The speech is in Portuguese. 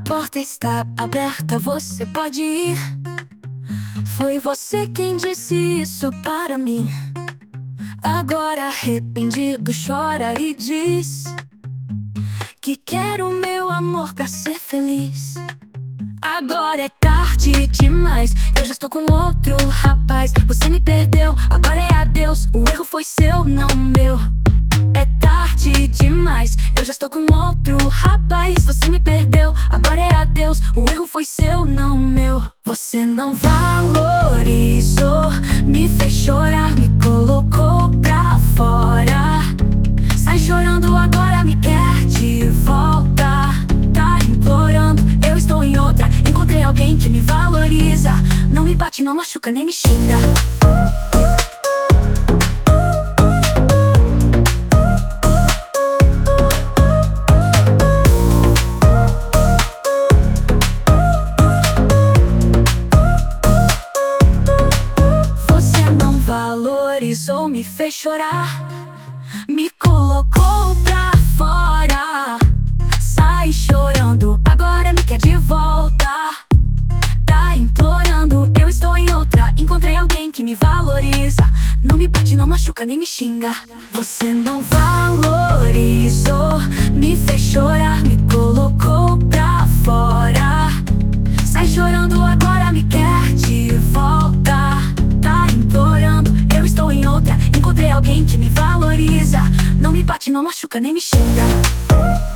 porta está aberta, você pode ir. Foi você quem disse isso para mim. Agora arrependido chora e diz que quer o meu amor pra ser feliz. Agora é tarde demais, eu já estou com outro rapaz. Você me perdeu, agora é adeus. O erro foi seu, não meu. É tarde demais, eu já estou com outro rapaz. Você me perdeu, agora é adeus. O erro foi seu, não meu. Você não valorizou, me fez chorar, me colocou pra fora. Sai chorando, agora me quer de volta. Tá implorando, eu estou em outra. Encontrei alguém que me valoriza. Não me bate, não machuca, nem me xinga. Valorizou, me fez chorar, me colocou pra fora. Sai chorando, agora me quer de volta. Tá implorando, eu estou em outra. Encontrei alguém que me valoriza. Não me bate, não machuca, nem me xinga. Você não valorizou, me fez chorar, me colocou pra fora. Sai chorando, agora me quer de volta. Tá implorando, eu estou em outra. Encontrei alguém que me valoriza. Não me bate, não machuca, nem me xinga.